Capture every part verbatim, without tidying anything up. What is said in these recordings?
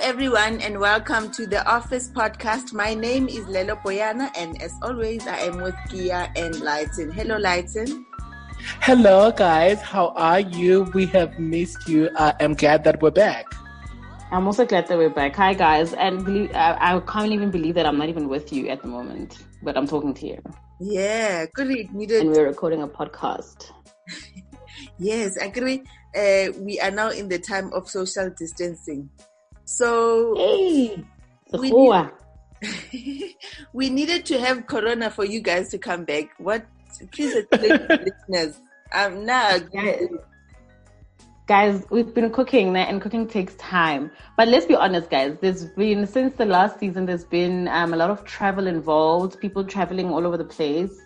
everyone, and welcome to the Office Podcast. My name is Lelo Poyana, and as always, I am with Gia and Lighten. Hello, Lighten. Hello, guys. How are you? We have missed you. I am glad that we're back. I'm also glad that we're back. Hi, guys. And believe, I, I can't even believe that I'm not even with you at the moment, but I'm talking to you. Yeah, great. Needed. And we're recording a podcast. Yes, I agree. Uh, we are now in the time of social distancing. So hey, we, need, we needed to have Corona for you guys to come back. What? Please explain to listeners. Um, now, guys, guys, we've been cooking, and cooking takes time. But let's be honest, guys. There's been since the last season, there's been um, a lot of travel involved. People traveling all over the place.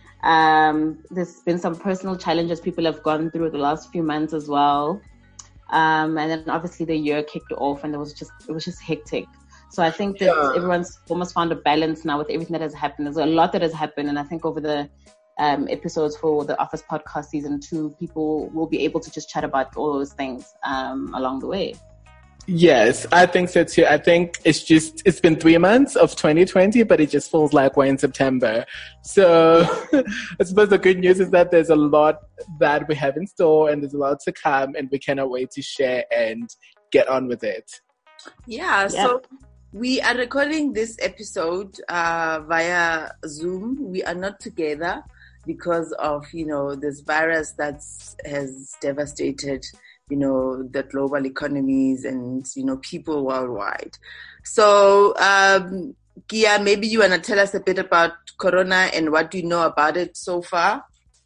Um, there's been some personal challenges people have gone through the last few months as well. Um, and then obviously the year kicked off, and it was just it was just hectic. So I think that yeah. everyone's almost found a balance now with everything that has happened. There's a lot that has happened, and I think over the um, episodes for the Office Podcast season two, people will be able to just chat about all those things um, along the way. Yes, I think so too. I think it's just, it's been three months of twenty twenty, but it just feels like we're in September. So I suppose the good news is that there's a lot that we have in store and there's a lot to come, and we cannot wait to share and get on with it. Yeah, yep. So we are recording this episode uh, via Zoom. We are not together because of, you know, this virus that has devastated you know, the global economies and, you know, people worldwide. So, um, Gia, maybe you want to tell us a bit about Corona and what do you know about it so far?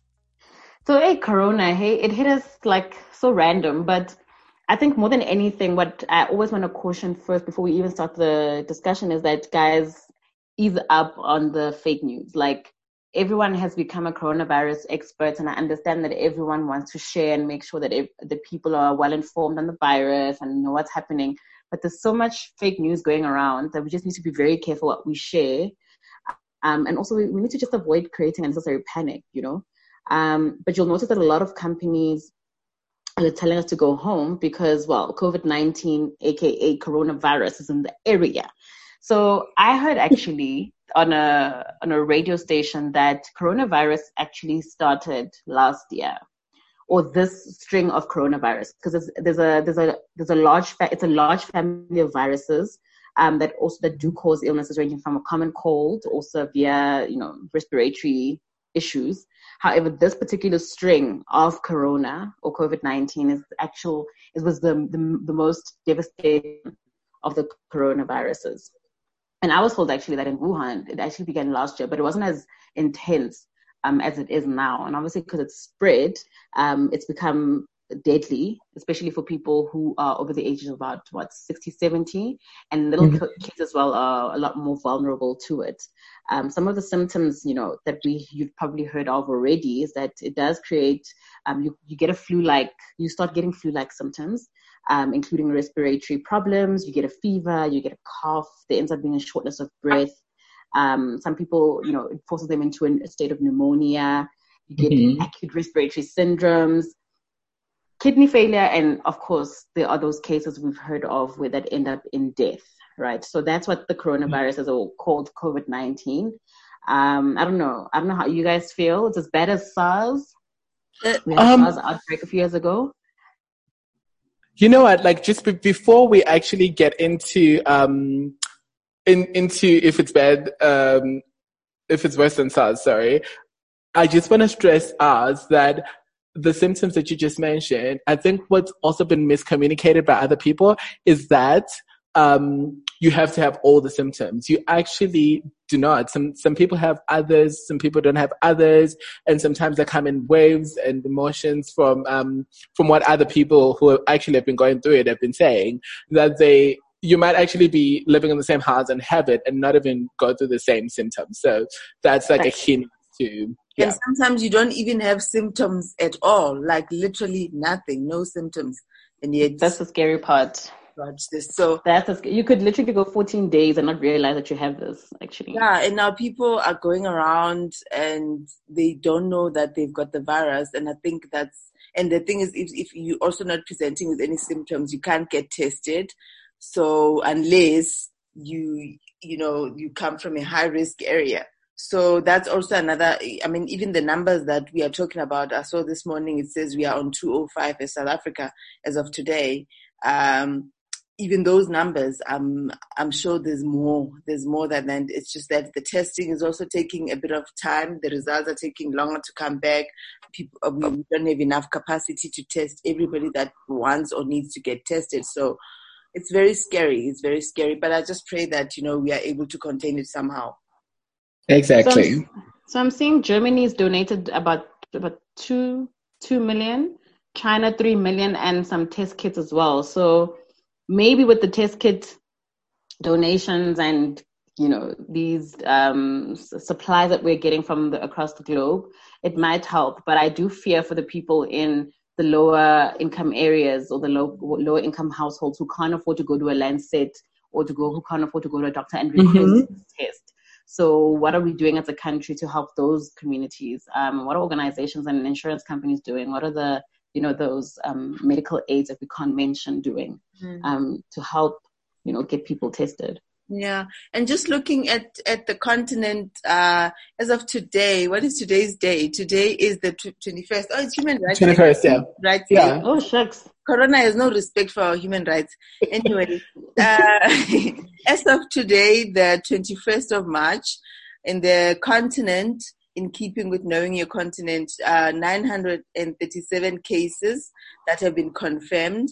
So, hey, Corona, hey, it hit us like so random, but I think more than anything, what I always want to caution first before we even start the discussion is that, guys, ease up on the fake news. Like, everyone has become a coronavirus expert, and I understand that everyone wants to share and make sure that if, the people are well informed on the virus and know what's happening. But there's so much fake news going around that we just need to be very careful what we share. Um, and also we, we need to just avoid creating unnecessary panic, you know. Um, but you'll notice that a lot of companies are telling us to go home because, well, COVID nineteen, aka coronavirus, is in the area. So I heard actually on a on a radio station that coronavirus actually started last year, or this string of coronavirus, because there's a there's a there's a large fa- it's a large family of viruses um, that also that do cause illnesses ranging from a common cold or severe you know respiratory issues. However, this particular string of corona or COVID nineteen is actual it was the the, the most devastating of the coronaviruses. And I was told actually that in Wuhan, it actually began last year, but it wasn't as intense um, as it is now. And obviously because it's spread, um, it's become deadly, especially for people who are over the age of about, what, sixty, seventy. And little mm-hmm. kids as well are a lot more vulnerable to it. Um, some of the symptoms, you know, that we you've probably heard of already is that it does create, um, you, you get a flu-like, you start getting flu-like symptoms. Um, including respiratory problems, you get a fever, you get a cough, there ends up being a shortness of breath. Um, some people, you know, it forces them into a state of pneumonia. You get mm-hmm. acute respiratory syndromes, kidney failure, and of course, there are those cases we've heard of where that end up in death, right? So that's what the coronavirus is all called COVID nineteen. Um, I don't know. I don't know how you guys feel. It's as bad as SARS. We had um, a SARS outbreak a few years ago. You know what? Like, just be- before we actually get into um, in into if it's bad, um, if it's worse than SARS, sorry, I just want to stress us that the symptoms that you just mentioned, I think what's also been miscommunicated by other people is that um, you have to have all the symptoms. You actually do not. Some some people have others, some people don't have others, and sometimes they come in waves and emotions from um, from what other people who actually have been going through it have been saying, that they you might actually be living in the same house and have it and not even go through the same symptoms. So that's like a hint to... Yeah. And sometimes you don't even have symptoms at all, like literally nothing, no symptoms. And yet... That's the scary part. This. So that's a, you could literally go fourteen days and not realize that you have this, actually. Yeah, and now people are going around and they don't know that they've got the virus. And I think that's... And the thing is, if, if you're also not presenting with any symptoms, you can't get tested. So unless you, you know, you come from a high risk area. So that's also another, I mean, even the numbers that we are talking about, I saw this morning, it says we are on two oh five as South Africa as of today. Um, even those numbers, I'm, I'm sure there's more, there's more than that. It's just that the testing is also taking a bit of time. The results are taking longer to come back. People, we don't have enough capacity to test everybody that wants or needs to get tested. So it's very scary. It's very scary. But I just pray that, you know, we are able to contain it somehow. Exactly. So I'm, so I'm seeing Germany's donated about about two two million, China three million, and some test kits as well. So maybe with the test kit donations and, you know, these um, s- supplies that we're getting from the, across the globe, it might help. But I do fear for the people in the lower income areas or the low, lower income households who can't afford to go to a Lancet or to go, who can't afford to go to a doctor and request Mm-hmm. this test. So what are we doing as a country to help those communities? Um, what are organizations and insurance companies doing? What are the, you know, those um, medical aids that we can't mention doing um, to help, you know, get people tested? Yeah. And just looking at, at the continent, uh, as of today, what is today's day? Today is the twenty-first. Oh, it's Human Rights Day. twenty-first, yeah. Rights Yeah. Day. Oh, shucks. Corona has no respect for our human rights. Anyway, uh, as of today, the twenty-first of March, in the continent, in keeping with knowing your continent, uh, nine hundred thirty-seven cases that have been confirmed.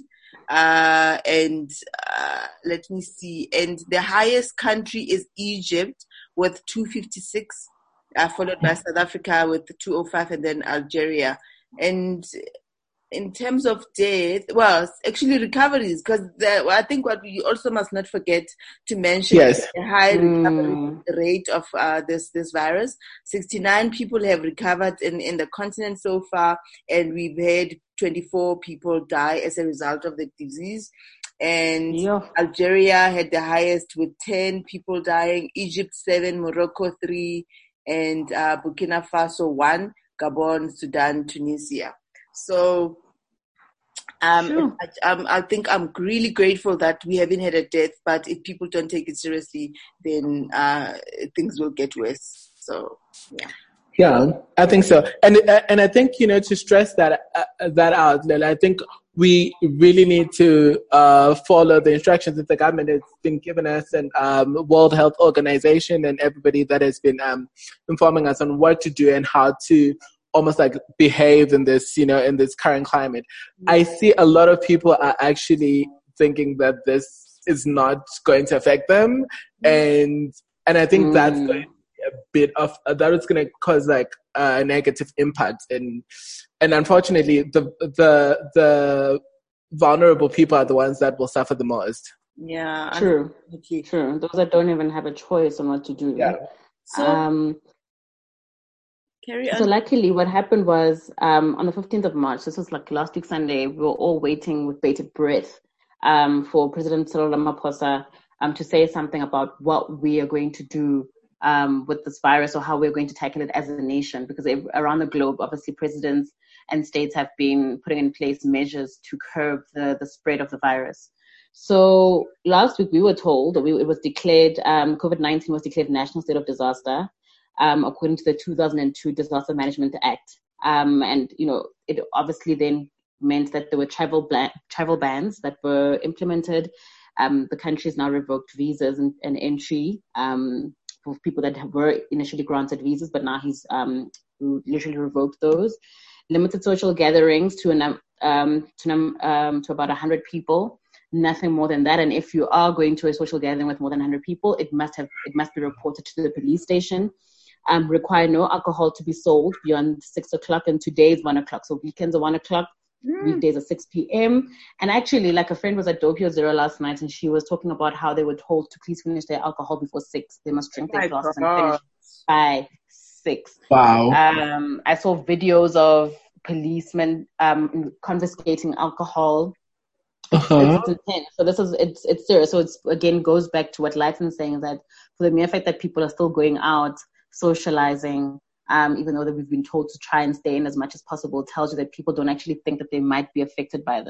Uh, and uh, let me see. And the highest country is Egypt with two hundred fifty-six, uh, followed by South Africa with two hundred five, and then Algeria. And in terms of death, well, actually recoveries, because I think what we also must not forget to mention Yes. is the high recovery Mm. rate of uh, this this virus. sixty-nine people have recovered in, in the continent so far, and we've had twenty-four people die as a result of the disease. And Yeah. Algeria had the highest with ten people dying, Egypt seven, Morocco three, and uh, Burkina Faso one, Gabon, Sudan, Tunisia. So um, Sure. I, um, I think I'm really grateful that we haven't had a death, but if people don't take it seriously, then uh, things will get worse. So, yeah. Yeah, I think so. And and I think, you know, to stress that uh, that out, Lila, I think we really need to uh, follow the instructions that the government has been giving us, and um, World Health Organization and everybody that has been um, informing us on what to do and how to almost like behave in this, you know, in this current climate. I see a lot of people are actually thinking that this is not going to affect them, and and I think Mm. that's going to be a bit of uh, that is going to cause like a negative impact, and and unfortunately the the the vulnerable people are the ones that will suffer the most. Yeah. True. Okay. True. Those that don't even have a choice on what to do. Yeah. So, Um, carry on. So luckily what happened was um, on the fifteenth of March, this was like last week Sunday, we were all waiting with bated breath um, for President Cyril Ramaphosa um, to say something about what we are going to do um, with this virus, or how we're going to tackle it as a nation, because it, around the globe, obviously presidents and states have been putting in place measures to curb the, the spread of the virus. So last week we were told that we, it was declared, um, COVID nineteen was declared national state of disaster. Um, according to the two thousand two Disaster Management Act. Um, and, you know, it obviously then meant that there were travel bla- travel bans that were implemented. Um, the country has now revoked visas and, and entry um, for people that were initially granted visas, but now he's um, literally revoked those. Limited social gatherings to, an, um, to, um, to about one hundred people. Nothing more than that. And if you are going to a social gathering with more than one hundred people, it must have it must be reported to the police station. Um, require no alcohol to be sold beyond six o'clock, and today is one o'clock. So weekends are one o'clock, mm. weekdays are six p.m. And actually, like a friend was at Doppio Zero last night, and she was talking about how they were told to please finish their alcohol before six. They must drink their glasses and finish by six. Wow. Um, I saw videos of policemen um, confiscating alcohol. Uh-huh. It's, it's intense. So this is it's it's serious. So it's again goes back to what Lighton's saying, that for the mere fact that people are still going out, socializing, um, even though that we've been told to try and stay in as much as possible, tells you that people don't actually think that they might be affected by this.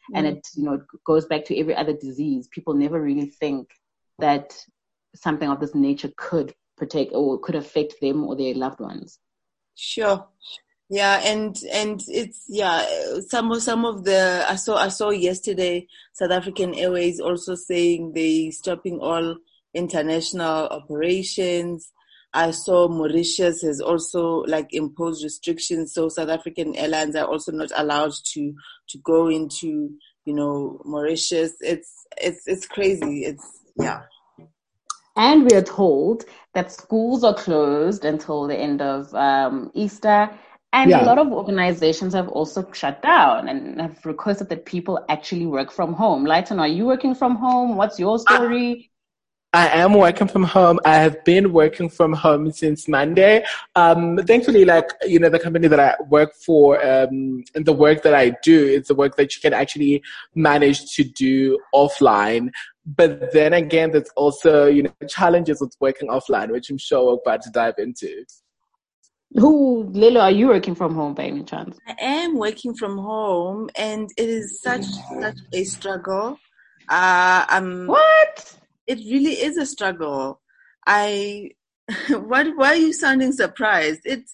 Mm. And it, you know, it goes back to every other disease. People never really think that something of this nature could protect or could affect them or their loved ones. Sure. Yeah, and and it's yeah some of some of the I saw I saw yesterday South African Airways also saying they stopping all international operations. I saw Mauritius has also like imposed restrictions, so South African airlines are also not allowed to to go into, you know, Mauritius. It's it's it's crazy. It's yeah. And we are told that schools are closed until the end of um, Easter. And yeah. a lot of organizations have also shut down and have requested that people actually work from home. Lighton, are you working from home? What's your story? I, I am working from home. I have been working from home since Monday. Um, thankfully, like, you know, the company that I work for um, and the work that I do, it's the work that you can actually manage to do offline. But then again, there's also, you know, challenges with working offline, which I'm sure we're about to dive into. Who, Lilo, are you working from home by any chance? I am working from home, and it is such such a struggle. Uh, I'm, what? It really is a struggle. I, what? Why are you sounding surprised? It's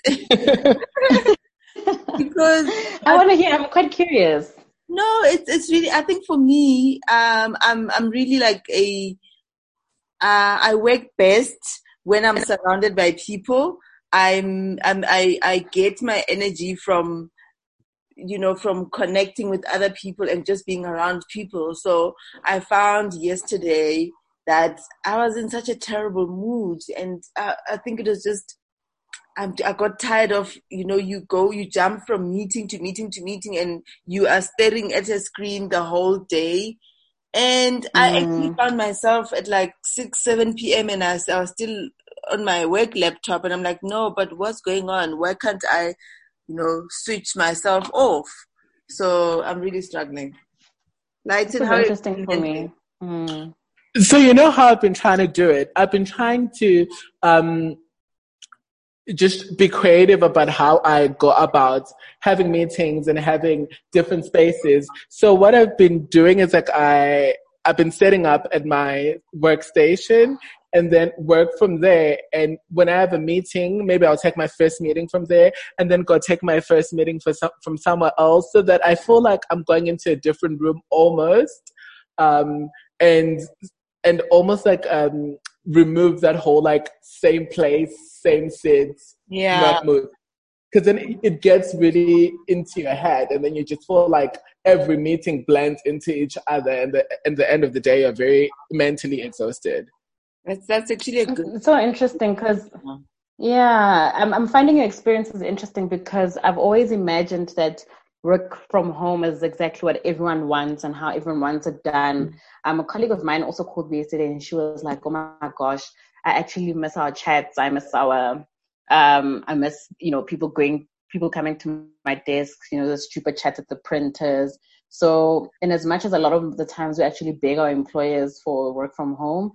because I, I want to hear. I'm quite curious. No, it's it's really. I think for me, um, I'm I'm really like a. Uh, I work best when I'm surrounded by people. I'm, I'm I I get my energy from, you know, from connecting with other people and just being around people. So I found yesterday that I was in such a terrible mood, and I, I think it was just. I'm, I got tired of, you know, you go, you jump from meeting to meeting to meeting, and you are staring at a screen the whole day. And mm. I actually found myself at like six, seven p.m. and I, I was still on my work laptop, and I'm like, no, but what's going on? Why can't I, you know, switch myself off? So I'm really struggling. Like, it's how interesting for me. Mm. So you know how I've been trying to do it? I've been trying to um, just be creative about how I go about having meetings and having different spaces. So what I've been doing is like I, I've been setting up at my workstation and then work from there. And when I have a meeting, maybe I'll take my first meeting from there and then go take my first meeting for some, from somewhere else, so that I feel like I'm going into a different room almost. Um, and, and almost like, um, remove that whole like same place, same seats, yeah. not move. Because then it gets really into your head, and then you just feel like every meeting blends into each other, and the, at the end of the day, you're very mentally exhausted. That's that's actually a good. It's so interesting because, yeah, I'm I'm finding your experiences interesting because I've always imagined that work from home is exactly what everyone wants and how everyone wants it done. Um, a colleague of mine also called me yesterday, and she was like, "Oh my gosh, I actually miss our chats. I miss our, um, I miss you know people going, people coming to my desk. You know, the stupid chats at the printers." So, in as much as a lot of the times we actually beg our employers for work from home,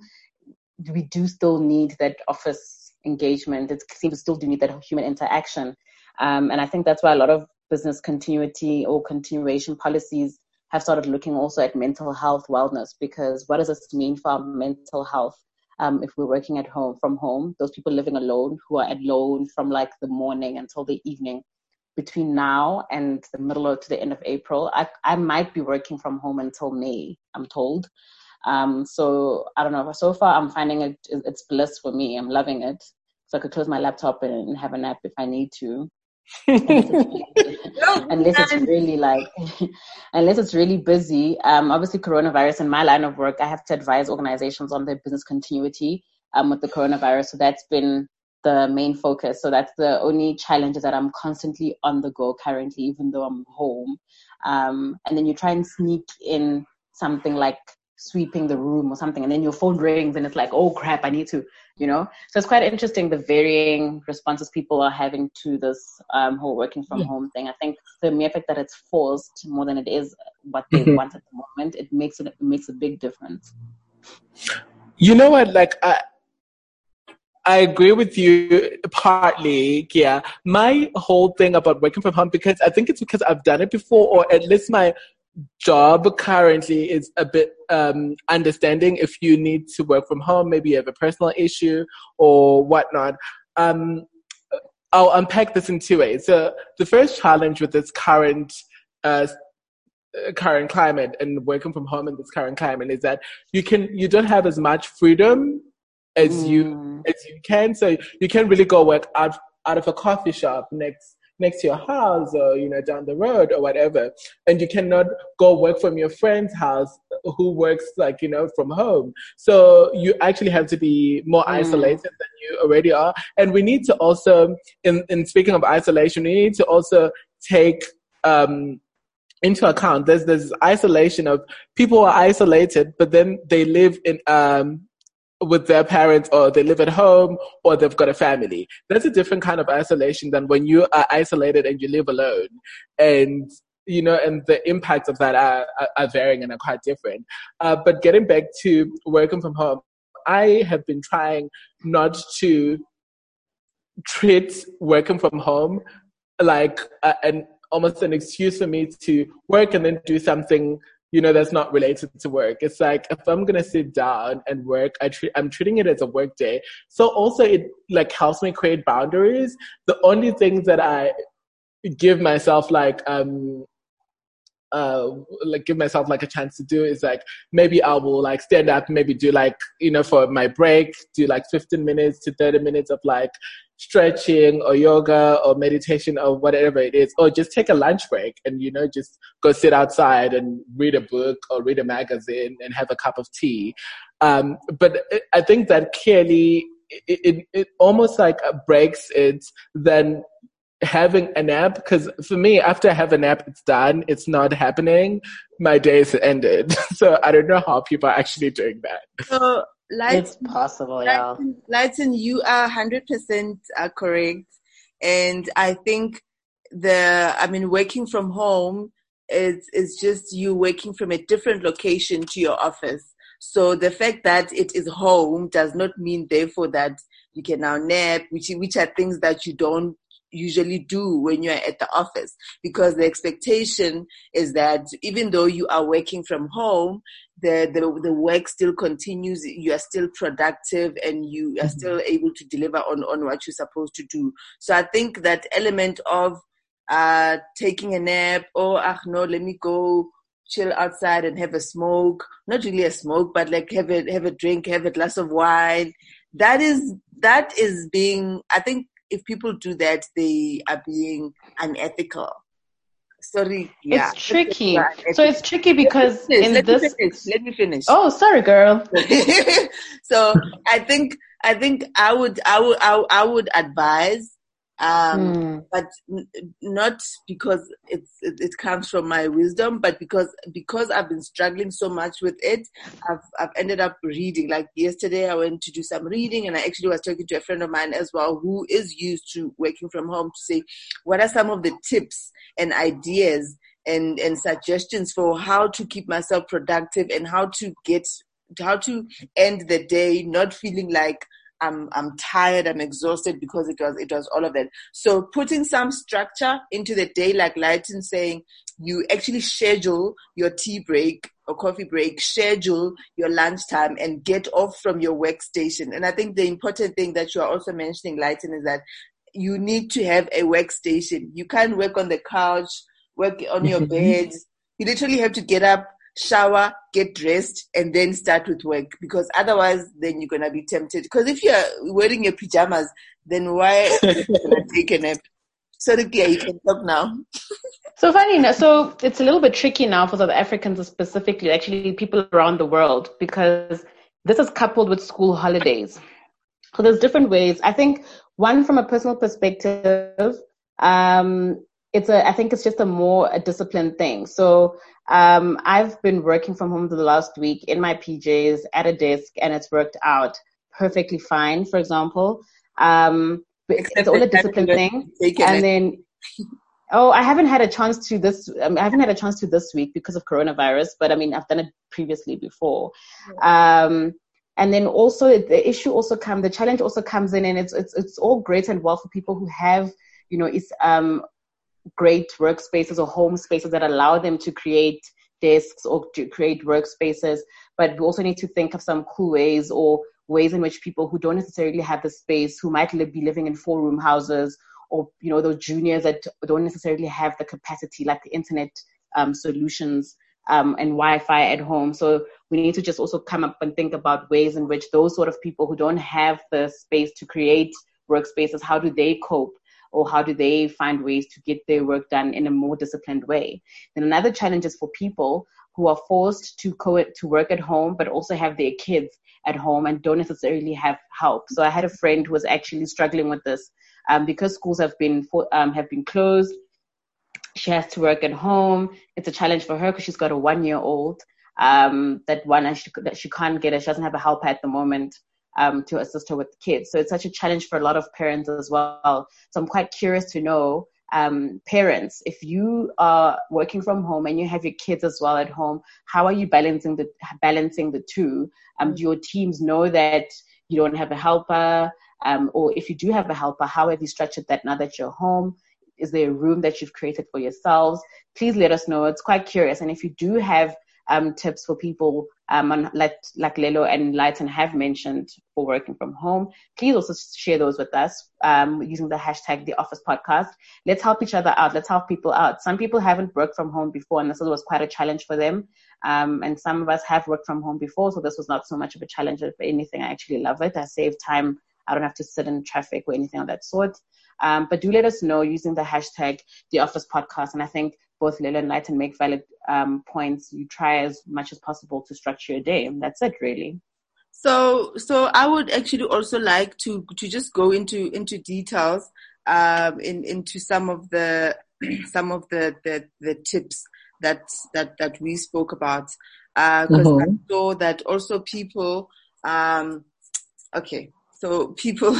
we do still need that office engagement. It seems to still do need that human interaction. Um, and I think that's why a lot of business continuity or continuation policies have started looking also at mental health wellness, because what does this mean for our mental health um, if we're working at home, from home, those people living alone who are alone from like the morning until the evening. Between now and the middle or to the end of April, I, I might be working from home until May, I'm told. Um, so I don't know. So far, I'm finding it, it's bliss for me. I'm loving it. So I could close my laptop and have a nap if I need to. unless, it's, unless it's really like, unless it's really busy. Um, obviously, coronavirus in my line of work, I have to advise organizations on their business continuity um, with the coronavirus. So that's been the main focus. So that's the only challenge, is that I'm constantly on the go currently, even though I'm home. Um, and then you try and sneak in something like sweeping the room or something, and then your phone rings and it's like, oh crap, I need to, you know. So it's quite interesting, the varying responses people are having to this um, whole working from yeah. home thing. I think the mere fact that it's forced more than it is what they mm-hmm. want at the moment, it makes it, it makes a big difference. You know what, like I I agree with you partly, yeah. My whole thing about working from home, because I think it's because I've done it before, or at least my job currently is a bit um, understanding if you need to work from home, maybe you have a personal issue or whatnot. Um, I'll unpack this in two ways. So the first challenge with this current uh, current climate and working from home in this current climate is that you can you don't have as much freedom as mm. you as you can. So you can't really go work out out of a coffee shop next next to your house or, you know, down the road or whatever. And you cannot go work from your friend's house who works, like, you know, from home. So you actually have to be more mm. isolated than you already are. And we need to also, in, in speaking of isolation, we need to also take um, into account there's this isolation of people who are isolated, but then they live in um with their parents, or they live at home, or they've got a family. That's a different kind of isolation than when you are isolated and you live alone. And, you know, and the impacts of that are, are, are varying and are quite different. Uh, but getting back to working from home, I have been trying not to treat working from home like uh, an almost an excuse for me to work and then do something, you know, that's not related to work. It's like, if I'm going to sit down and work, I treat, I'm treating it as a work day. So also it like helps me create boundaries. The only things that I give myself like, um, uh, like give myself like a chance to do is like, maybe I will like stand up, maybe do like, you know, for my break, do like fifteen minutes to thirty minutes of like stretching or yoga or meditation or whatever it is, or just take a lunch break and, you know, just go sit outside and read a book or read a magazine and have a cup of tea. Um, but I think that clearly it, it, it almost like breaks it than having a nap, because for me, after I have a nap, it's done. It's not happening. My day is ended. So I don't know how people are actually doing that. So, Lighten, it's possible, yeah. Lighten, you are one hundred percent correct. And I think the, I mean, working from home is, is just you working from a different location to your office. So the fact that it is home does not mean, therefore, that you can now nap, which, which are things that you don't usually do when you're at the office, because the expectation is that even though you are working from home, the the, the work still continues, you are still productive, and you are mm-hmm. still able to deliver on, on what you're supposed to do. So I think that element of uh, taking a nap, or, ah, no, let me go chill outside and have a smoke, not really a smoke, but like have a, have a drink, have a glass of wine. That is, that is being, I think, if people do that, they are being unethical. Sorry, yeah. It's tricky. So it's tricky because in Let this. Me finish. Let me finish. Oh, sorry, girl. So I think I think I would I would I, I would advise, um, mm. but n- not because it's it, it comes from my wisdom, but because because I've been struggling so much with it. I've I've ended up reading. Like yesterday, I went to do some reading, and I actually was talking to a friend of mine as well who is used to working from home, to say what are some of the tips and ideas and and suggestions for how to keep myself productive and how to get how to end the day not feeling like I'm I'm tired, I'm exhausted, because it was it was all of that. So putting some structure into the day, like Lighten saying, you actually schedule your tea break or coffee break, schedule your lunchtime, and get off from your workstation. And I think the important thing that you are also mentioning, Lighten, is that you need to have a workstation. You can't work on the couch, work on your bed. You literally have to get up, shower, get dressed, and then start with work, because otherwise then you're going to be tempted. Because if you're wearing your pajamas, then why are you going to take a nap? Sorry, Claire, you can talk now. So funny, now, so it's a little bit tricky now for South Africans specifically, actually people around the world, because this is coupled with school holidays. So there's different ways. I think one, from a personal perspective, um, it's a, I think it's just a more a disciplined thing. So um, I've been working from home for the last week in my P Js at a desk, and it's worked out perfectly fine, for example. Um, Except it's all a discipline thing. And then, oh, I haven't had a chance to this. Um, I haven't had a chance to this week because of coronavirus. But I mean, I've done it previously before. Um, and then also the issue also comes, the challenge also comes in, and it's it's it's all great and well for people who have, you know, it's um great workspaces or home spaces that allow them to create desks or to create workspaces, but we also need to think of some cool ways or ways in which people who don't necessarily have the space, who might live, be living in four-room houses, or, you know, those juniors that don't necessarily have the capacity, like the internet um, solutions um, and Wi-Fi at home. So we need to just also come up and think about ways in which those sort of people who don't have the space to create workspaces, how do they cope? Or how do they find ways to get their work done in a more disciplined way? Then another challenge is for people who are forced to co- to work at home, but also have their kids at home and don't necessarily have help. So I had a friend who was actually struggling with this um, because schools have been for, um, have been closed. She has to work at home. It's a challenge for her because she's got a one-year-old. Um, that one and she, that she can't get it. She doesn't have a helper at the moment. Um, to assist her with the kids. So it's such a challenge for a lot of parents as well. So I'm quite curious to know, um, parents, if you are working from home and you have your kids as well at home, how are you balancing the balancing the two? Um, do your teams know that you don't have a helper? Um, or if you do have a helper, how have you structured that now that you're home? Is there a room that you've created for yourselves? Please let us know. It's quite curious. And if you do have um, tips for people um, on, like, like Lelo and Lighton have mentioned for working from home, please also share those with us um, using the hashtag The Office Podcast. Let's help each other out. Let's help people out. Some people haven't worked from home before, and this was quite a challenge for them. Um, and some of us have worked from home before, so this was not so much of a challenge. If anything, I actually love it. I save time. I don't have to sit in traffic or anything of that sort. Um, but do let us know using the hashtag The Office Podcast. And I think both Lelo and Lighton make valid um, points. You try as much as possible to structure your day. And that's it, really. So, so I would actually also like to to just go into into details um, in into some of the some of the, the, the tips that that that we spoke about, because uh, mm-hmm. I saw that also people. Um, okay, so people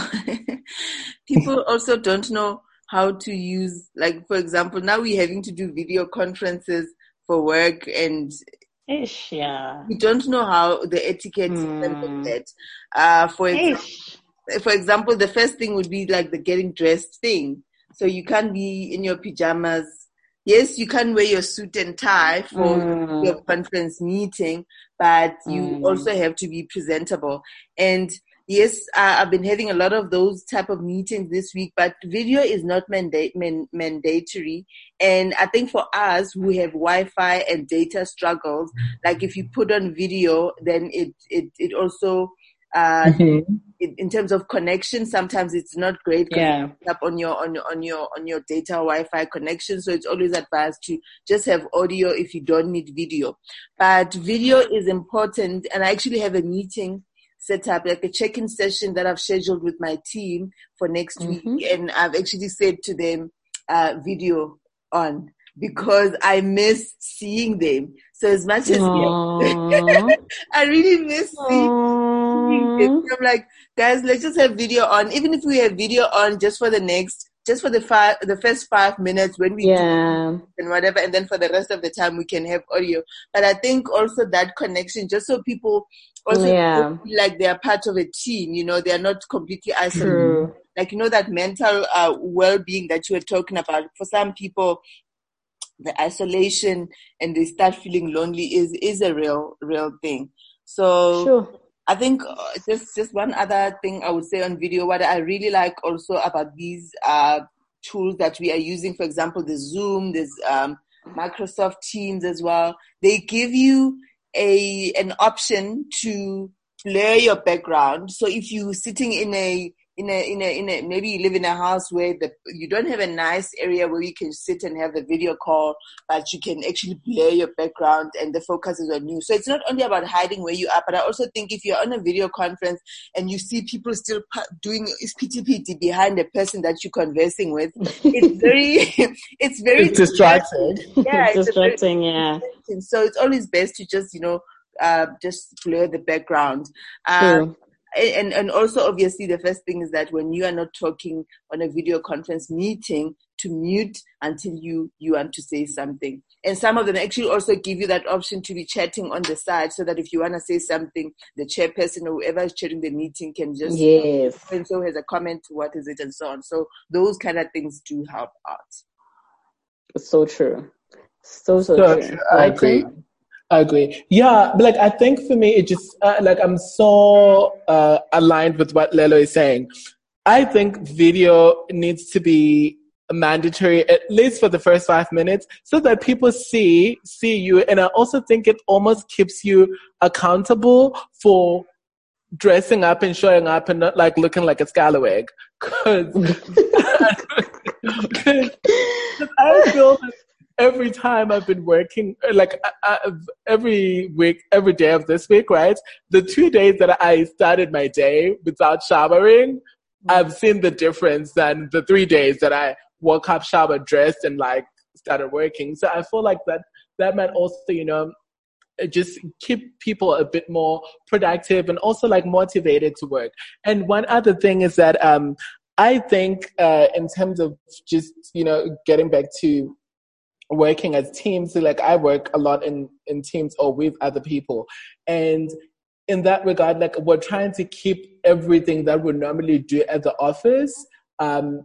people also don't know how to use, like, for example, now we're having to do video conferences for work, and Ish, yeah. we don't know how the etiquette mm. is. Uh, for example, for example, the first thing would be like the getting dressed thing. So you can't be in your pajamas. Yes, you can wear your suit and tie for mm. your conference meeting, but you mm. also have to be presentable. And yes, uh, I've been having a lot of those type of meetings this week, but video is not manda- man- mandatory. And I think for us who have Wi-Fi and data struggles, like if you put on video, then it it it also uh, mm-hmm. it, in terms of connection, sometimes it's not great because yeah. it's up on your on your on your on your data Wi-Fi connection. So it's always advised to just have audio if you don't need video. But video is important, and I actually have a meeting set up, like a check-in session that I've scheduled with my team for next mm-hmm. week. And I've actually said to them, uh, video on, because I miss seeing them. So as much as I really miss seeing them. I'm like, guys, let's just have video on. Even if we have video on just for the next, just for the five, the first five minutes when we yeah. do and whatever, and then for the rest of the time we can have audio. But I think also that connection, just so people also yeah. feel like they are part of a team, you know, they are not completely isolated. True. Like, you know, that mental uh, well-being that you were talking about. For some people, the isolation and they start feeling lonely is is a real, real thing. So sure. I think just, just one other thing I would say on video, what I really like also about these uh, tools that we are using, for example, the Zoom, there's um, Microsoft Teams as well. They give you a an option to blur your background. So if you're sitting in a in a in a in a maybe you live in a house where the you don't have a nice area where you can sit and have a video call, but you can actually blur your background and the focus is on you. So it's not only about hiding where you are, but I also think if you're on a video conference and you see people still doing P T P T behind the person that you're conversing with, it's very it's very it's distracting. Yeah, it's, it's distracting. Very, yeah. So it's always best to just you know uh, just blur the background. True. Um, And and also obviously the first thing is that when you are not talking on a video conference meeting, to mute until you, you want to say something. And some of them actually also give you that option to be chatting on the side, so that if you want to say something, the chairperson or whoever is chairing the meeting can just yes. and so has a comment, what is it, and so on. So those kind of things do help out. So true. So so, so true. I agree. I agree. Yeah, but like I think for me, it just uh, like I'm so uh, aligned with what Lelo is saying. I think video needs to be mandatory at least for the first five minutes so that people see see you, and I also think it almost keeps you accountable for dressing up and showing up and not like looking like a scallywag. Because I feel like every time I've been working, like I, I, every week, every day of this week, right? The two days that I started my day without showering, I've seen the difference than the three days that I woke up, showered, dressed, and like started working. So I feel like that that might also, you know, just keep people a bit more productive and also like motivated to work. And one other thing is that um, I think uh, in terms of just, you know, getting back to working as teams, like I work a lot in, in teams or with other people. And in that regard, like we're trying to keep everything that we normally do at the office um,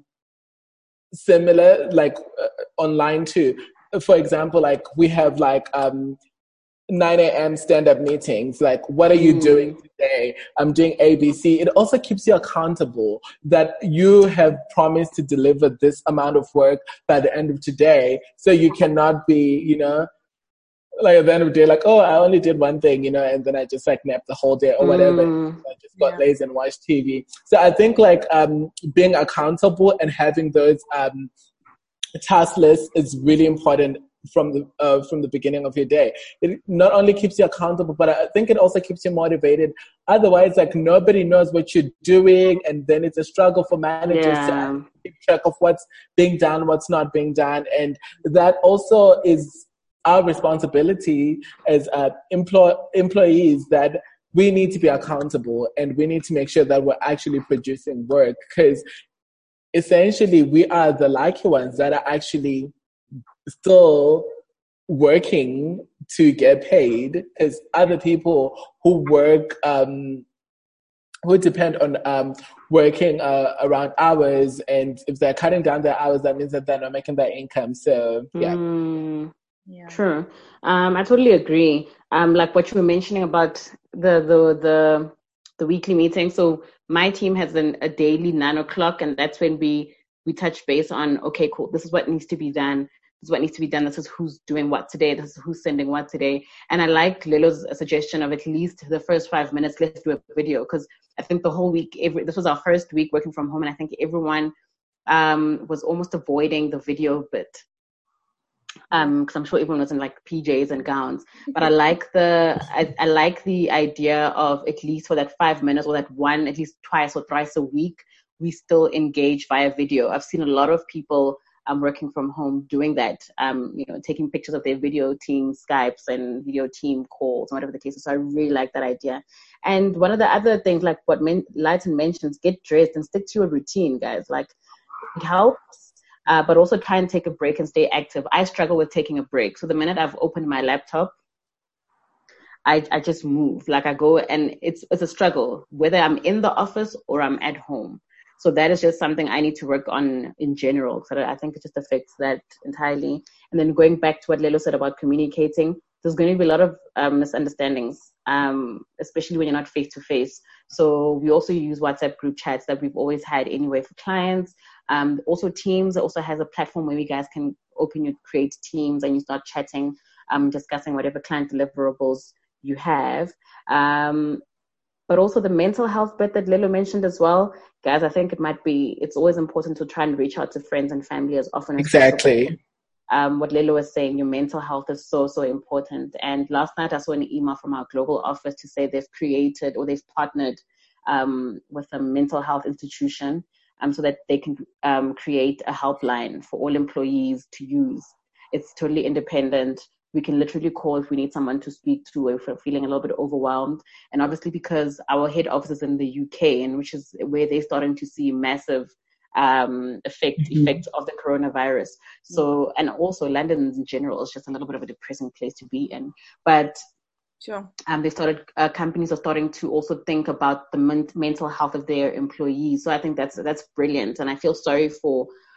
similar, like uh, online too. For example, like we have like um, nine a.m. stand-up meetings. Like, what are you mm. doing today? I'm doing A B C. It also keeps you accountable that you have promised to deliver this amount of work by the end of today. So you cannot be, you know, like at the end of the day, like, oh, I only did one thing, you know, and then I just like napped the whole day or whatever. Mm. I just got yeah. lazy and watched T V. So I think like um, being accountable and having those um, task lists is really important from the uh, from the beginning of your day. It not only keeps you accountable, but I think it also keeps you motivated. Otherwise, like nobody knows what you're doing, and then it's a struggle for managers yeah. to keep track of what's being done, what's not being done, and that also is our responsibility as uh, employ- employees that we need to be accountable and we need to make sure that we're actually producing work, because essentially we are the lucky ones that are actually still working to get paid, as other people who work um, who depend on um, working uh, around hours, and if they're cutting down their hours, that means that they're not making their income. So yeah. Mm. Yeah. True. Um, I totally agree. Um, like what you were mentioning about the the the, the weekly meeting. So my team has an, a daily nine o'clock, and that's when we we touch base on, okay, cool, this is what needs to be done. This is what needs to be done. This is who's doing what today. This is who's sending what today. And I like Lilo's suggestion of at least the first five minutes, let's do a video, because I think the whole week, every this was our first week working from home, and I think everyone um, was almost avoiding the video bit. Um, because I'm sure everyone was in like P Js and gowns, but I like the I, I like the idea of at least for that five minutes or that one, at least twice or thrice a week, we still engage via video. I've seen a lot of people um working from home doing that, um, you know, taking pictures of their video team Skypes and video team calls, whatever the case is. So I really like that idea. And one of the other things, like what men, Lighton mentions, get dressed and stick to your routine, guys. Like it helps. Uh, but also try and take a break and stay active. I struggle with taking a break. So the minute I've opened my laptop, I, I just move. Like I go, and it's it's a struggle, whether I'm in the office or I'm at home. So that is just something I need to work on in general. So I think it just affects that entirely. And then going back to what Lelo said about communicating, there's going to be a lot of um, misunderstandings, um, especially when you're not face-to-face. So we also use WhatsApp group chats that we've always had anyway for clients. Um, also Teams also has a platform where you guys can open your create teams and you start chatting, um, discussing whatever client deliverables you have. Um, but also the mental health bit that Lelo mentioned as well. Guys, I think it might be, it's always important to try and reach out to friends and family as often as exactly. possible. Um, what Lelo was saying, your mental health is so, so important. And last night I saw an email from our global office to say they've created or they've partnered um, with a mental health institution um, so that they can um, create a helpline for all employees to use. It's totally independent. We can literally call if we need someone to speak to, if we're feeling a little bit overwhelmed. And obviously because our head office is in the U K, and which is where they're starting to see massive um, effect, mm-hmm. effect of the coronavirus. So, and also London in general is just a little bit of a depressing place to be in. But sure. um, they started, uh, companies are starting to also think about the men- mental health of their employees. So I think that's, that's brilliant. And I feel sorry for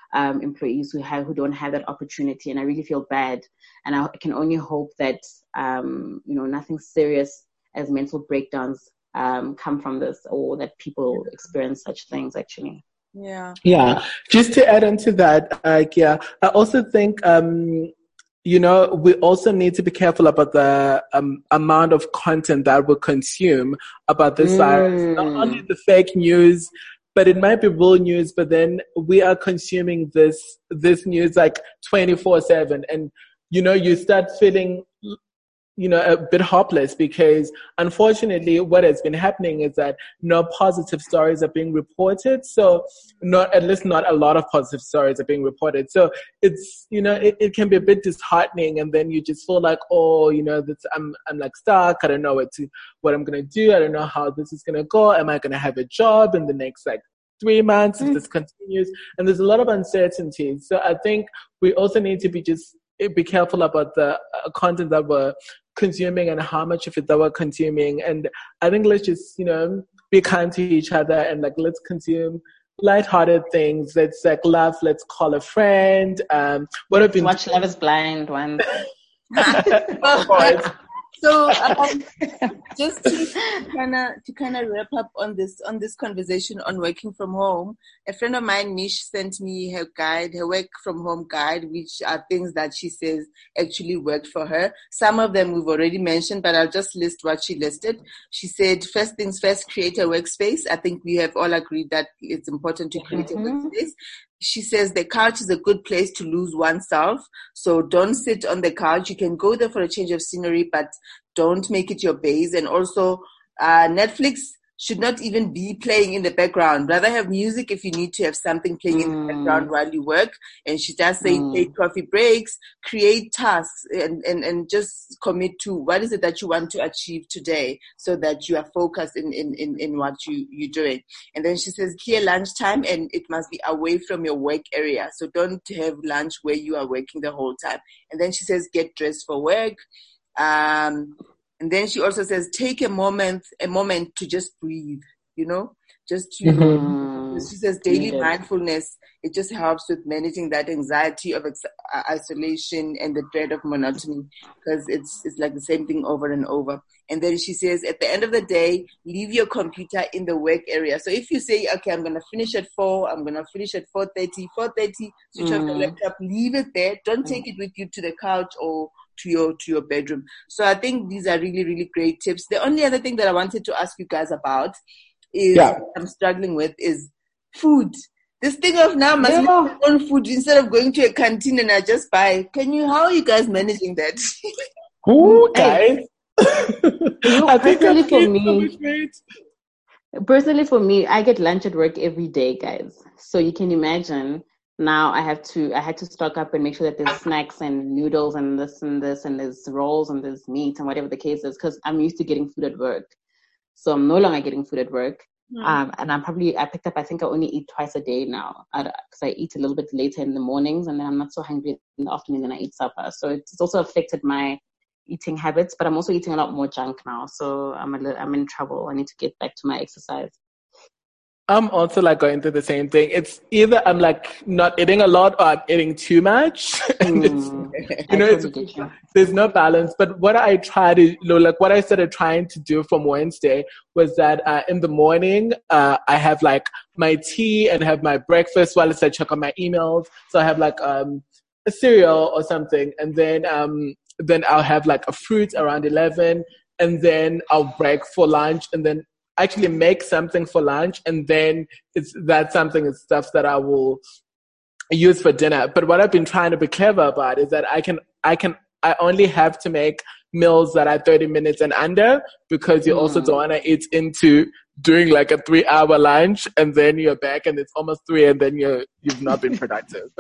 um, employees who have who don't have that opportunity, and I really feel bad. And I can only hope that um, you know nothing serious as mental breakdowns um, come from this, or that people experience such things actually. Yeah. Yeah. Just to add on to that, uh, yeah, I also think. Um, You know, we also need to be careful about the um, amount of content that we consume about this virus. Mm. Not only the fake news, but it might be real news, but then we are consuming this this news like twenty-four seven. And, you know, you start feeling, you know, a bit hopeless because unfortunately what has been happening is that no positive stories are being reported. So not, at least not a lot of positive stories are being reported. So it's, you know, it, it can be a bit disheartening, and then you just feel like, oh, you know, this, I'm, I'm like stuck. I don't know what to, what I'm going to do. I don't know how this is going to go. Am I going to have a job in the next like three months if this continues? And there's a lot of uncertainty. So I think we also need to be just, be careful about the uh, content that we're consuming and how much of it that we're consuming. And I think let's just, you know, be kind to each other and like, let's consume lighthearted things. Let's like laugh. Let's call a friend. Um, what have been watch Love is Blind one. Of course. So um, just to kind of to kind of wrap up on this on this conversation on working from home, a friend of mine, Mish, sent me her guide, her work from home guide, which are things that she says actually worked for her. Some of them we've already mentioned, but I'll just list what she listed. She said, first things first, create a workspace. I think we have all agreed that it's important to create mm-hmm. a workspace. She says the couch is a good place to lose oneself. So don't sit on the couch. You can go there for a change of scenery, but don't make it your base. And also, uh, Netflix should not even be playing in the background. Rather have music if you need to have something playing mm. in the background while you work. And she does say mm. take coffee breaks, create tasks, and, and, and just commit to what is it that you want to achieve today so that you are focused in, in, in, in what you, you're doing. And then she says clear lunchtime, and it must be away from your work area. So don't have lunch where you are working the whole time. And then she says get dressed for work. Um, And then she also says, take a moment, a moment to just breathe, you know, just to, mm-hmm. she says daily yeah. mindfulness. It just helps with managing that anxiety of ex- isolation and the dread of monotony, because it's, it's like the same thing over and over. And then she says, at the end of the day, leave your computer in the work area. So if you say, okay, I'm going to finish at four, I'm going to finish at four thirty, four thirty, switch mm-hmm. off the laptop, leave it there. Don't take it with you to the couch or to your to your bedroom. So I think these are really, really great tips. The only other thing that I wanted to ask you guys about is yeah. I'm struggling with is food. This thing of now must yeah. make your own food instead of going to a canteen and I just buy. Can you, how are you guys managing that? Ooh, guys. You, I personally for me, personally for me, I get lunch at work every day, guys. So you can imagine now I have to, I had to stock up and make sure that there's snacks and noodles and this and this and there's rolls and there's meat and whatever the case is, because I'm used to getting food at work. So I'm no longer getting food at work. Mm. Um, and I'm probably, I picked up, I think I only eat twice a day now because I eat a little bit later in the mornings and then I'm not so hungry in the afternoon and I eat supper. So it's also affected my eating habits, but I'm also eating a lot more junk now. So I'm a little, I'm in trouble. I need to get back to my exercise. I'm also like going through the same thing. It's either I'm like not eating a lot or I'm eating too much. and mm, it's, you know, it's, there's no balance. But what I try to, you know, like what I started trying to do from Wednesday was that uh, in the morning, uh, I have like my tea and have my breakfast while I check on my emails. So I have like um, a cereal or something. And then, um, then I'll have like a fruit around eleven. And then I'll break for lunch and then actually make something for lunch, and then it's that something is stuff that I will use for dinner. But what I've been trying to be clever about is that I can, I can, I only have to make meals that are thirty minutes and under, because you mm. also don't want to eat into doing like a three hour lunch and then you're back and it's almost three and then you're, you've not been productive.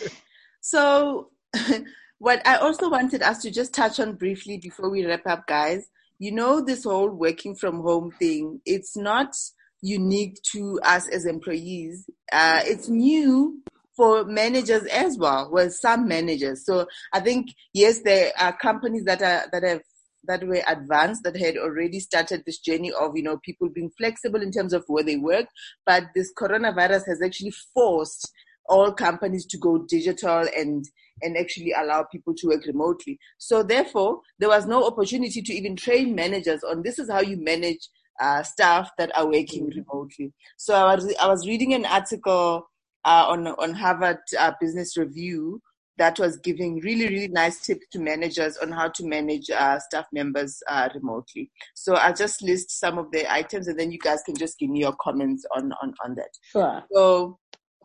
So what I also wanted us to just touch on briefly before we wrap up, guys, you know, this whole working from home thing, it's not unique to us as employees. Uh, it's new for managers as well, well, some managers. So I think, yes, there are companies that are, that have, that were advanced, that had already started this journey of, you know, people being flexible in terms of where they work. But this coronavirus has actually forced all companies to go digital and and actually allow people to work remotely. So therefore, there was no opportunity to even train managers on this is how you manage uh, staff that are working remotely. So I was I was reading an article uh, on on Harvard uh, Business Review that was giving really, really nice tips to managers on how to manage uh, staff members uh, remotely. So I'll just list some of the items and then you guys can just give me your comments on, on, on that. Sure. So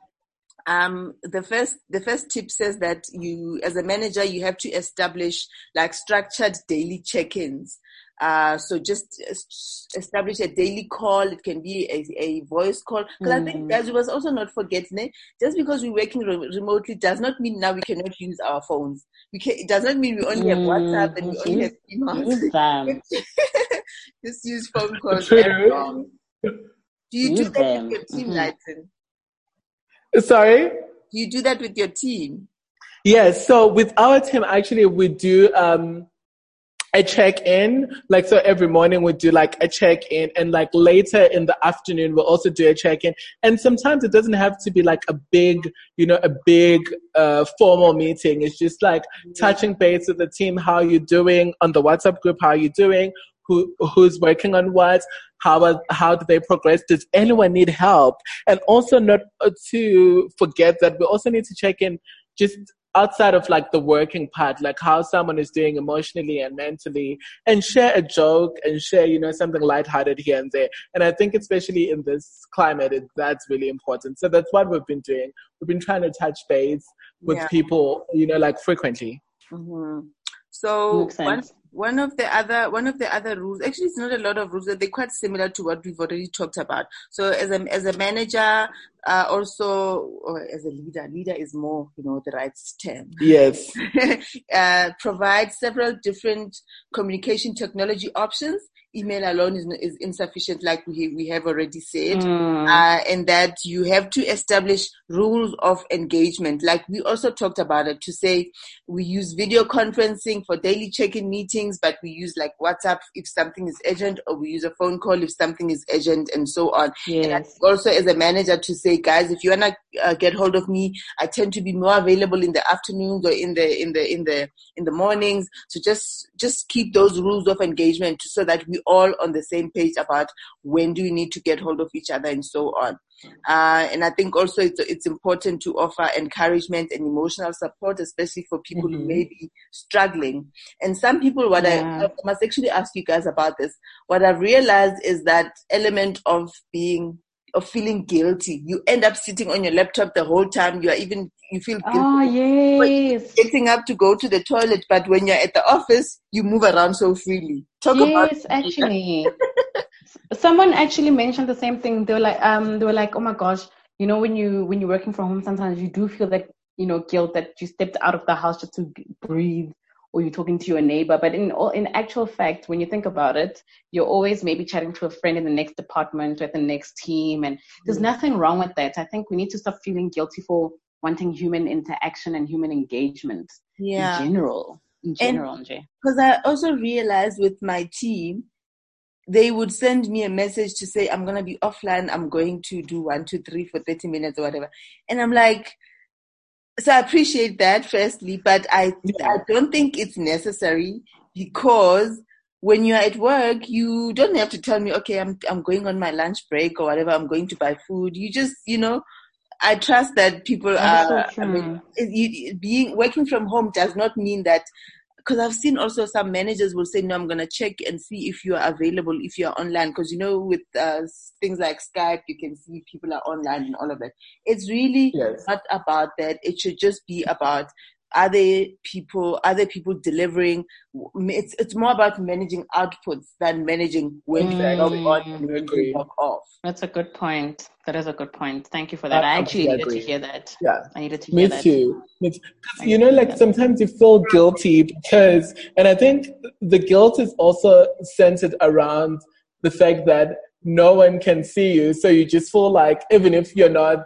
um, the first the first tip says that you, as a manager, you have to establish like structured daily check-ins. Uh, so just establish a daily call. It can be a, a voice call. Because mm. I think, guys, we must also not forget, né? Just because we're working re- remotely does not mean now we cannot use our phones. We can, it does not mean we only have WhatsApp and we only have emails. Just use phone calls. Do you use do that them. with your team, mm-hmm. Lighten? Sorry? Do you do that with your team? Yes. So with our team, actually, we do... Um, a check-in, like so every morning we do like a check-in and like later in the afternoon we'll also do a check-in. And sometimes it doesn't have to be like a big, you know, a big uh, formal meeting. It's just like mm-hmm. touching base with the team, how you're doing on the WhatsApp group, how you're doing, who who's working on what, how how do they progress, does anyone need help? And also not to forget that we also need to check in just outside of like the working part, like how someone is doing emotionally and mentally, and share a joke and share, you know, something lighthearted here and there. And I think especially in this climate, it, that's really important. So that's what we've been doing. We've been trying to touch base with yeah. people, you know, like frequently. Mm-hmm. So one, one of the other one of the other rules, actually it's not a lot of rules, but they're quite similar to what we've already talked about. So as a as a manager, uh, also or as a leader, leader is more, you know, the right term. Yes. uh, provide several different communication technology options. Email alone is, is insufficient, like we we have already said, mm. uh, and that you have to establish rules of engagement. Like we also talked about it, to say we use video conferencing for daily check-in meetings, but we use like WhatsApp if something is urgent, or we use a phone call if something is urgent, and so on. Yes. And I think also as a manager to say, guys, if you wanna uh, get hold of me, I tend to be more available in the afternoons or in the in the in the in the mornings. So just just keep those rules of engagement so that we all on the same page about when do we need to get hold of each other and so on. Uh, and I think also it's it's important to offer encouragement and emotional support, especially for people mm-hmm. who may be struggling. And some people, what yeah. I, I must actually ask you guys about this, what I've realized is that element of being of feeling guilty. You end up sitting on your laptop the whole time. You are even, you feel guilty. Oh, yes. Getting up to go to the toilet, but when you're at the office, you move around so freely. Talk yes, about Yes, actually. Someone actually mentioned the same thing. They were like, um, they were like, oh my gosh, you know, when you, when you're working from home, sometimes you do feel that, you know, guilt that you stepped out of the house just to breathe, or you're talking to your neighbor. But in all, in actual fact, when you think about it, you're always maybe chatting to a friend in the next department or at the next team. And there's mm. nothing wrong with that. I think we need to stop feeling guilty for wanting human interaction and human engagement yeah. in general. In general, because I also realized with my team, they would send me a message to say, I'm going to be offline. I'm going to do one, two, three for thirty minutes or whatever. And I'm like, so I appreciate that firstly, but I, yeah. I don't think it's necessary, because when you're at work, you don't have to tell me, okay, I'm, I'm going on my lunch break or whatever. I'm going to buy food. You just, you know, I trust that people That's are, so I mean, you, being, working from home does not mean that. Because I've seen also some managers will say, no, I'm going to check and see if you are available, if you're online. Because, you know, with uh, things like Skype, you can see people are online and all of that. It's really yes. not about that. It should just be about, are there people, are there people delivering? It's it's more about managing outputs than managing when to log on and when to log off. That's a good point. That is a good point. Thank you for that. I, I actually needed agree. to hear that. Yeah. I needed to Me hear that. Too. Me too. Because, you know, like sometimes you feel guilty because, and I think the guilt is also centered around the fact that no one can see you. So you just feel like even if you're not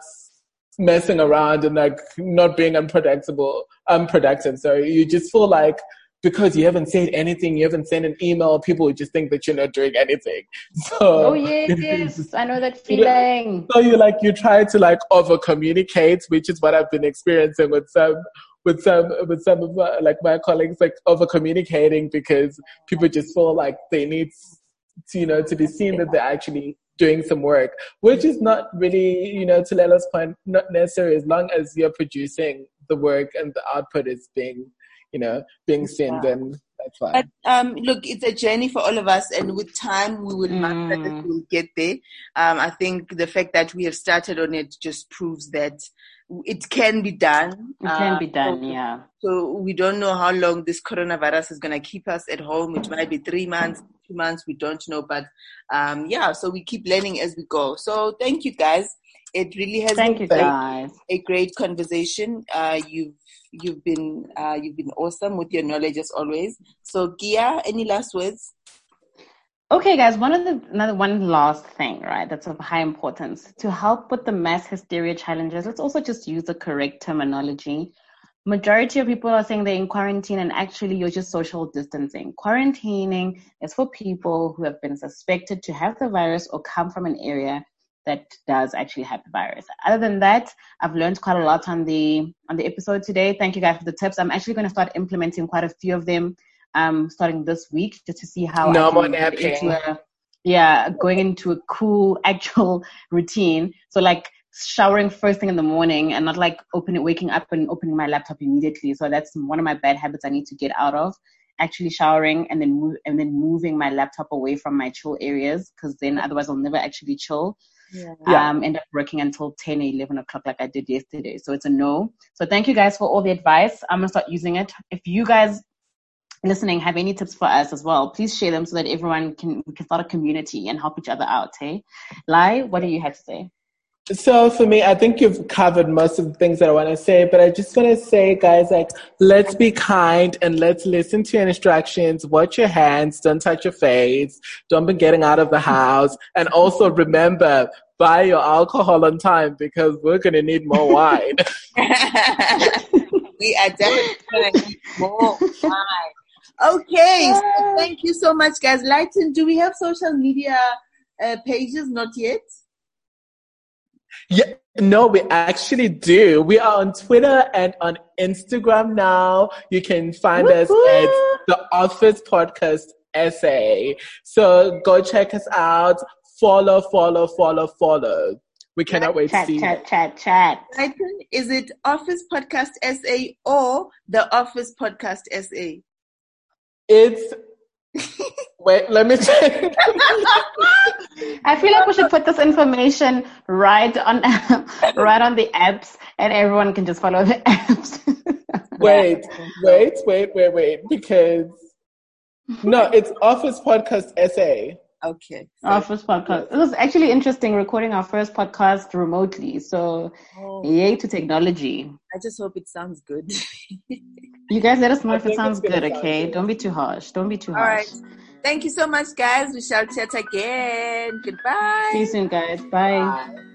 messing around and like not being unproductive, unproductive, sorry, you just feel like because you haven't said anything, you haven't sent an email, people would just think that you're not doing anything. So, oh yes, yes, I know that feeling. So you like you try to like over communicate, which is what I've been experiencing with some with some with some of my, like my colleagues, like over communicating because people just feel like they need to, you know, to be seen that they're actually doing some work, which is not really, you know, to Lela's point, not necessary as long as you're producing the work and the output is being, you know, being seen, yeah. Then that's fine. But um, look, it's a journey for all of us, and with time, we will master mm. it, we'll get there. Um, I think the fact that we have started on it just proves that it can be done. It can uh, be done, so, yeah. So we don't know how long this coronavirus is going to keep us at home. It might be three months, two months, we don't know. But um, yeah, so we keep learning as we go. So thank you, guys. It really has thank been you, guys. a great conversation. Uh, you've you've been uh, you've been awesome with your knowledge as always. So Gia, any last words? Okay, guys, one of the another one last thing, right, that's of high importance. To help with the mass hysteria challenges, let's also just use the correct terminology. Majority of people are saying they're in quarantine, and actually you're just social distancing. Quarantining is for people who have been suspected to have the virus or come from an area that does actually have the virus. Other than that, I've learned quite a lot on the on the episode today. Thank you guys for the tips. I'm actually going to start implementing quite a few of them um, starting this week, just to see how no I more can napping. Get into a, yeah, going into a cool actual routine. So like showering first thing in the morning and not like opening, waking up and opening my laptop immediately. So that's one of my bad habits I need to get out of. Actually showering and then move, and then moving my laptop away from my chill areas, because then otherwise I'll never actually chill. Yeah. Um, end up working until ten or eleven o'clock like I did yesterday. So it's a no. So thank you guys for all the advice. I'm going to start using it. If you guys listening have any tips for us as well, please share them so that everyone can, we can start a community and help each other out. Hey, Lai, what do you have to say? So for me, I think you've covered most of the things that I want to say, but I just want to say, guys, like, let's be kind and let's listen to your instructions. Watch your hands. Don't touch your face. Don't be getting out of the house. And also remember, buy your alcohol on time because we're going to need more wine. We are definitely going to need more wine. Okay. So thank you so much, guys. Lighten, do we have social media uh, pages? Not yet. Yeah, no, we actually do. We are on Twitter and on Instagram now. You can find Woo-hoo! us at The Office Podcast S A. So go check us out. Follow, follow, follow, follow. We cannot wait chat, to see chat, you. Chat, chat, chat. Is it Office Podcast S A or The Office Podcast S A? It's... Wait, let me check. I feel like we should put this information right on right on the apps, and everyone can just follow the apps. wait, wait, wait, wait, wait, because no, it's Office Podcast S A. Okay. Office Podcast. It was actually interesting recording our first podcast remotely. So, oh. Yay to technology. I just hope it sounds good. You guys let us know I if it sounds good, okay? Good. Don't be too harsh. Don't be too All harsh. All right. Thank you so much, guys. We shall chat again. Goodbye. See you soon, guys. Bye. Bye.